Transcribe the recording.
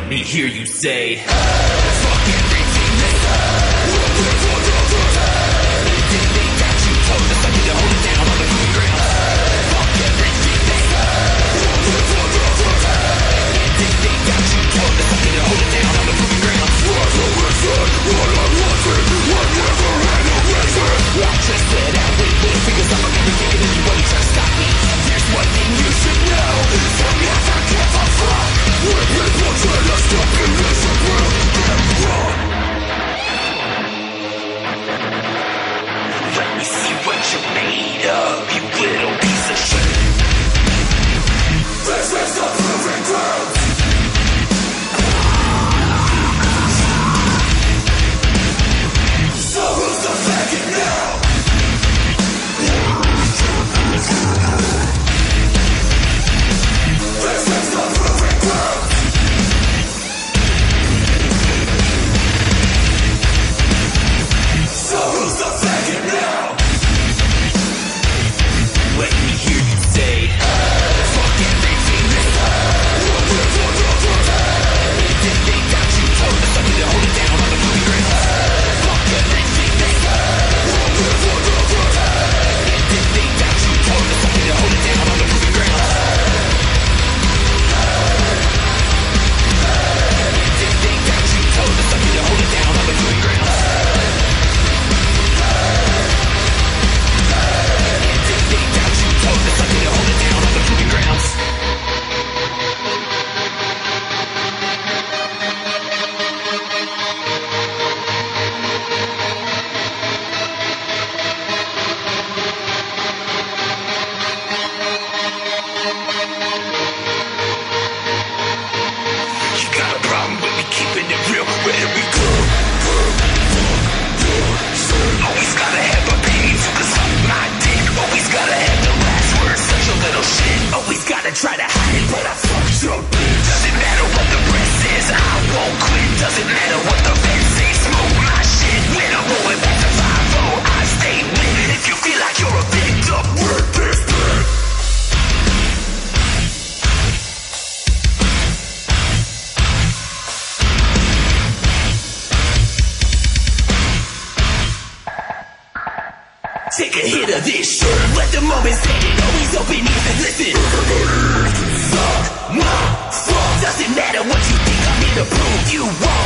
me hear you say, fuck everything they anything that you told us, I need to hold it down on the moving ground. Fuck everything they anything that you told us, I need to hold it down on the moving ground. What I wanted, what never had a reason. I just said out with little fingers up, I'm never thinking anybody trying to stop me. There's one thing you should know, is I never give a fuck. When people try to stop me, listen, will get wrong. Let me see what you're made of, you little piece of shit. This is the proving ground. So who's the faggot now? This is the proving ground. So who's the faggot now? Let me hear you say, fuck everything they anything that you told us, I need to hold it down on the moving ground. Fuck everything they anything that you told us, I need to hold it down on the moving ground. Anything that you told us, I need to hold it down on the moving ground. Anything that you told us, I need to hold it down on the proving grounds. You got a problem with me keeping it real? Where do we go? Always gotta have opinions, you can suck my dick. Always gotta have the last word, such a little shit. Always gotta try to hide it, but I fucked your bitch. Doesn't matter what the press says, I won't quit. Doesn't matter what the feds say, smoke my shit. When I'm rolling back to 5-0, I stay lit. If you feel like you're a victim, work this bit. Take a hit of this shit, let the moment set it. Always open ears and listen. Suck my fuck. Doesn't matter what you think, I'm here to prove you wrong.